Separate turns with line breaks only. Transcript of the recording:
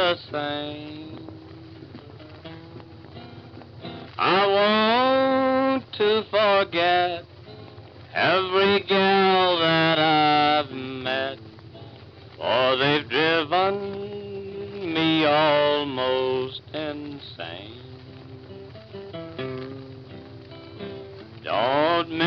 the same. I want to forget every gal that I've met, for they've driven me almost insane. Don't